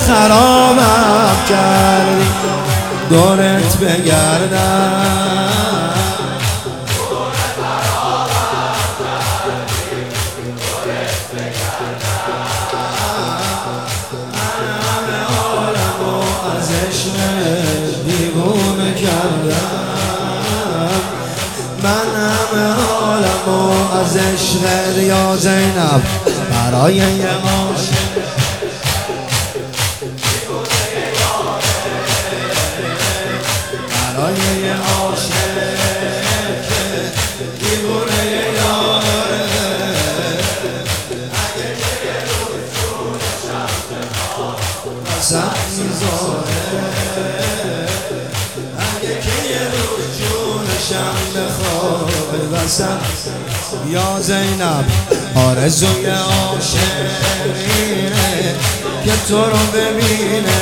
خرابم کردی دورت بگردم از عشق دیوونه کردم من همه عالمو از عشق یا زینب برای یه عاشق برای یه عاشق دیوونه یاره اگه که یه روز جونشم بخواه اگه که یه روز جونشم بخواه بسم یا زینب آرزوی عاشقینه که تو رو ببینه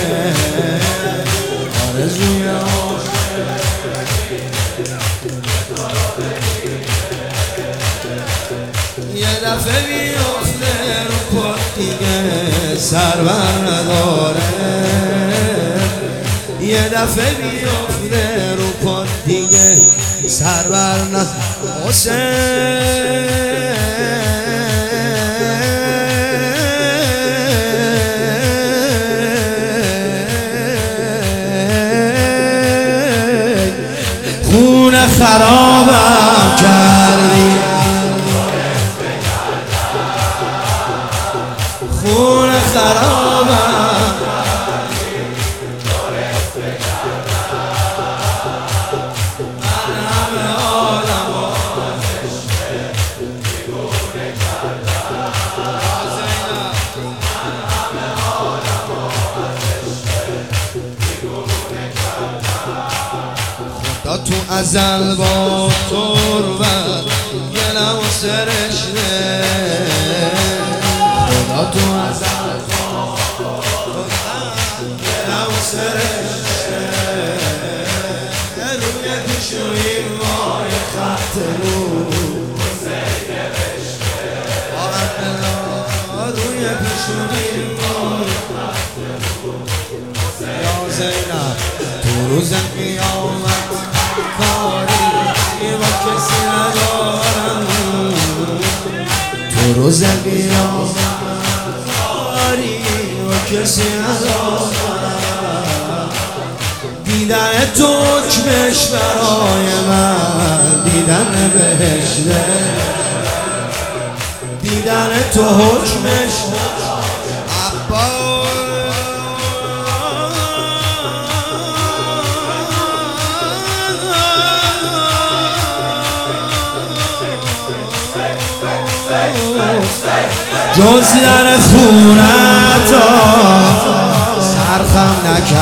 آرزوی عاشقینه یه دفعه بیفته رو پا دیگه سر بر نداره یه دفعه بیفته رو پا دیگه سر بر نداره خون خرابم کردی خون خرابم من همه عالمو از عشق دیوونه کردم من همه عالمو از عشق دیوونه کردم خدا تو ازل با تربت گلم و سرشته خدا تو ازل با گلم و سرشته روی پیشونی مای خط رو حسین نوشته روی پیشونی مای خط رو یا زینب تو روز قیامت کاری با کسی ندارم تو روز قیامت کاری با کسی ندارم دیدن تو حکمش برای من دیدن بهشته دیدن تو حکمش جز در خونتا سرخم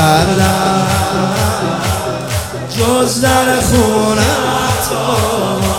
نکردم جز در خونتا